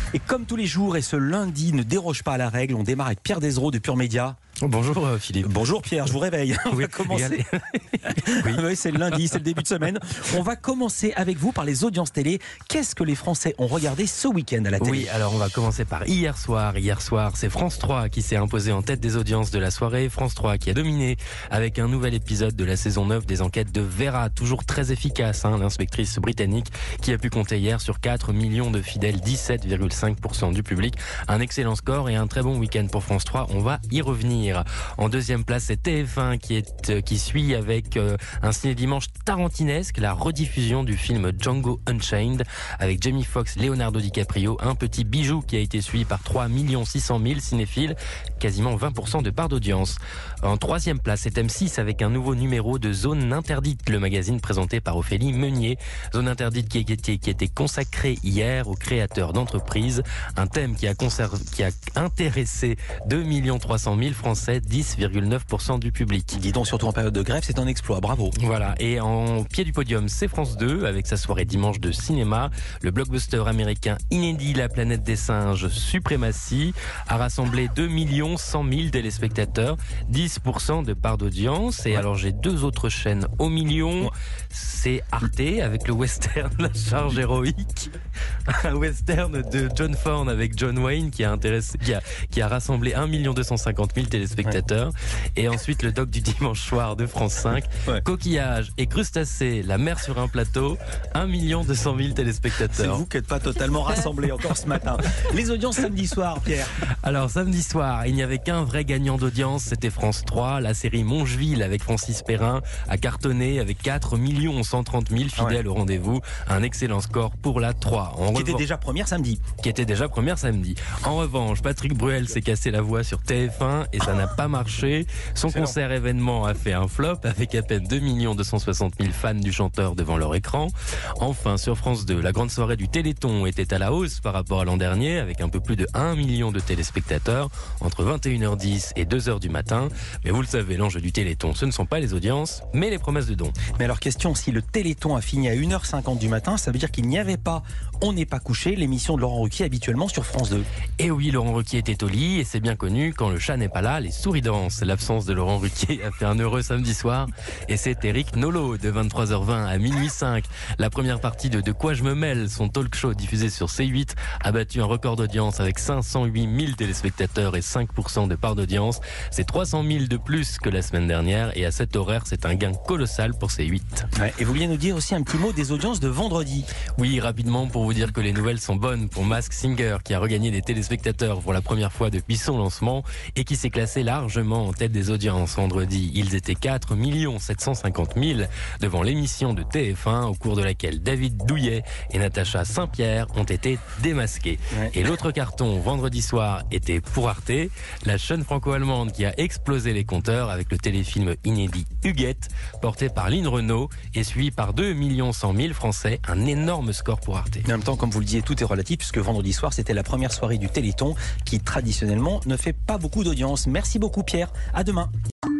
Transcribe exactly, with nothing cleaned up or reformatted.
Et comme tous les jours, et ce lundi ne déroge pas à la règle, on démarre avec Pierre Desraux de Pure Média. Bonjour euh, Philippe. Bonjour Pierre, je vous réveille. On oui, va commencer. oui. oui, c'est le lundi, c'est le début de semaine. On va commencer avec vous par les audiences télé. Qu'est-ce que les Français ont regardé ce week-end à la télé? Oui, alors on va commencer par hier soir. Hier soir, c'est France trois qui s'est imposé en tête des audiences de la soirée. France trois qui a dominé avec un nouvel épisode de la saison neuf des enquêtes de Vera. Toujours très efficace, hein, l'inspectrice britannique qui a pu compter hier sur quatre millions de fidèles, dix-sept virgule cinq pour cent du public. Un excellent score et un très bon week-end pour France trois. On va y revenir. En deuxième place, c'est T F un qui, est, qui suit avec euh, un ciné-dimanche tarantinesque, la rediffusion du film Django Unchained avec Jamie Foxx, Leonardo DiCaprio, un petit bijou qui a été suivi par trois millions six cent mille cinéphiles, quasiment vingt pour cent de part d'audience. En troisième place, c'est M six avec un nouveau numéro de Zone Interdite, le magazine présenté par Ophélie Meunier. Zone Interdite qui a été, qui a été consacrée hier aux créateurs d'entreprises, un thème qui a, conservé, qui a intéressé deux millions trois cent mille Français, dix virgule neuf pour cent du public. Dis donc, surtout en période de grève, c'est un exploit, bravo. Voilà, et en pied du podium, c'est France deux, avec sa soirée dimanche de cinéma. Le blockbuster américain inédit La planète des singes, Suprématie, a rassemblé deux millions cent mille téléspectateurs, dix pour cent de part d'audience. Et ouais. Alors j'ai deux autres chaînes au million, ouais. C'est Arte, avec le western La charge héroïque, un western de John Ford avec John Wayne qui a, intéressé, qui a, qui a rassemblé un million deux cent cinquante mille téléspectateurs. Ouais. Et ensuite le doc du dimanche soir de France cinq, ouais. Coquillage et crustacés, la mer sur un plateau, un million deux cent mille téléspectateurs. C'est vous qui n'êtes pas totalement rassemblés encore ce matin. Les audiences samedi soir, Pierre. Alors samedi soir, il n'y avait qu'un vrai gagnant d'audience, c'était France trois. La série Mongeville avec Francis Perrin a cartonné avec quatre millions cent trente mille fidèles ouais. au rendez-vous. Un excellent score pour la trois. En qui revan... était déjà première samedi. Qui était déjà première samedi. En revanche, Patrick Bruel s'est cassé la voix sur T F un et ça n'a pas marché. Son Excellent. concert événement a fait un flop avec à peine deux millions deux cent soixante mille fans du chanteur devant leur écran. Enfin, sur France deux, la grande soirée du Téléthon était à la hausse par rapport à l'an dernier avec un peu plus de un million de téléspectateurs entre vingt et une heures dix et deux heures du matin. Mais vous le savez, l'enjeu du Téléthon, ce ne sont pas les audiences, mais les promesses de dons. Mais alors question, si le Téléthon a fini à une heure cinquante du matin, ça veut dire qu'il n'y avait pas On n'est pas couché, l'émission de Laurent Ruquier habituellement sur France deux. Et oui, Laurent Ruquier était au lit et c'est bien connu, quand le chat n'est pas là, les souris dansent. L'absence de Laurent Ruquier a fait un heureux samedi soir et c'est Éric Nolot de vingt-trois heures vingt à minuit cinq. La première partie de De quoi je me mêle, son talk show diffusé sur C huit, a battu un record d'audience avec cinq cent huit mille téléspectateurs et cinq pour cent de part d'audience. C'est trois cent mille de plus que la semaine dernière et à cet horaire, c'est un gain colossal pour C huit. Ouais, et vous vouliez nous dire aussi un petit mot des audiences de vendredi? Oui, rapidement pour vous dire que les nouvelles sont bonnes pour Masked Singer qui a regagné des téléspectateurs pour la première fois depuis son lancement et qui s'est classé largement en tête des audiences vendredi. Ils étaient quatre millions sept cent cinquante mille devant l'émission de T F un au cours de laquelle David Douillet et Natacha Saint-Pierre ont été démasqués. Ouais. Et l'autre carton vendredi soir était pour Arte, la chaîne franco-allemande qui a explosé les compteurs avec le téléfilm inédit Huguette, porté par Lynn Renaud et suivi par deux millions cent mille Français, un énorme score pour Arte. En même temps, comme vous le disiez, tout est relatif puisque vendredi soir, c'était la première soirée du Téléthon qui traditionnellement ne fait pas beaucoup d'audience. Merci beaucoup Pierre, à demain.